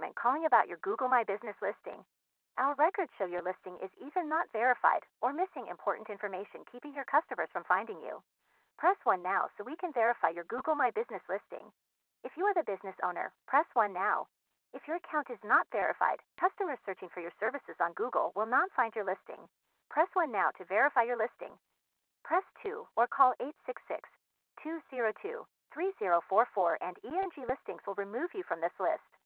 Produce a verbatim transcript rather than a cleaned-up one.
client calling about your Google My Business listing. Our records show your listing is either not verified or missing important information, keeping your customers from finding you. Press one now so we can verify your Google My Business listing. If you are the business owner, press one now. If your account is not verified, customers searching for your services on Google will not find your listing. Press one now to verify your listing. Press two or call eight six six, two zero two, three zero four four and E N G Listings will remove you from this list.